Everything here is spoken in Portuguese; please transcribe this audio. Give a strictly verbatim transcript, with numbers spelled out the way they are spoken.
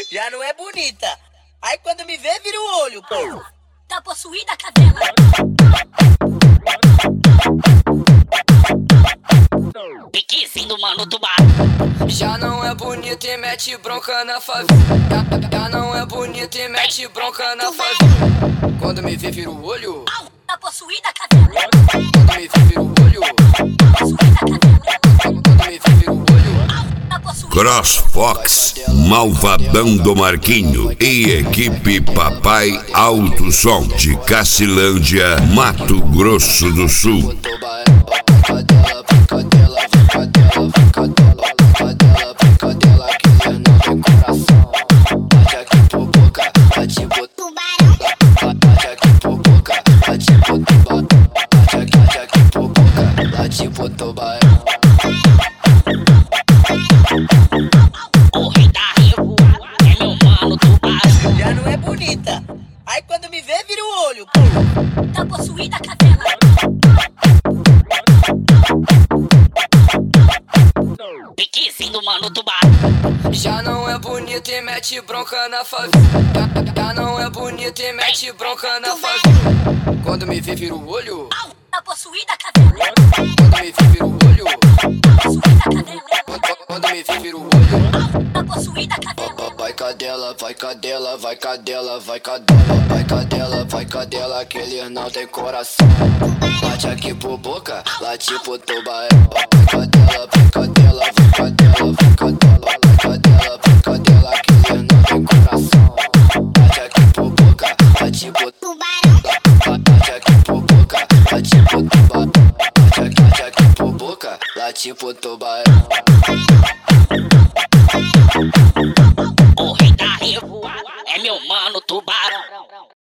Já não é bonita. Aí quando me vê, vira o olho, pô. Tá possuída a cadela. Piquezinho do mano tubarão. Já não é bonita e mete bronca na favela. Já não é bonita e mete bronca na favela. Quando me vê, vira o olho. Tá possuída a cadela. Quando me vê, vira o olho. Possuída a cadela. Quando me vê, vira o olho. Tá possuída. CrossFox, Malvadão do Marquinho e equipe Papai Alto Som de Cacilândia, Mato Grosso do Sul. Cadela, cadela, cadela, cadela, cadela, cadela, que não tem coração. Bate aqui por boca, bate por tubarão. Bate aqui por boca, bate por tubarão. Bate aqui, bate aqui por boca, bate por tubarão. O rei da revoada é meu mano tubarão. Já não é bonita. Aí quando me vê, vira o olho, pô. Tá possuída a cadela. Piquezinho do mano tubarão. Já não é bonita e mete bronca na favela. Já não é bonita e mete bronca na favela. Quando me vê, vira o olho. Tá possuída a cadela. Quando me vê, vira o olho. Tá possuída a cadela. Quando me vê, vira o olho. Tá possuída a cadela. Vai cadela, vai cadela, vai cadela, vai cadela, vai cadela, vai cadela, que ele não tem coração. Bate aqui por boca, late por tubarão. Vai cadela, vai cadela, vai cadela, vai cadela, vai cadela, vai cadela, que ele não tem coração. Bate aqui por boca, late por tubarão. Bate aqui por boca, late por tubarão. Bate aqui, bate aqui por boca, late por tubarão. O rei da revoada é meu mano tubarão.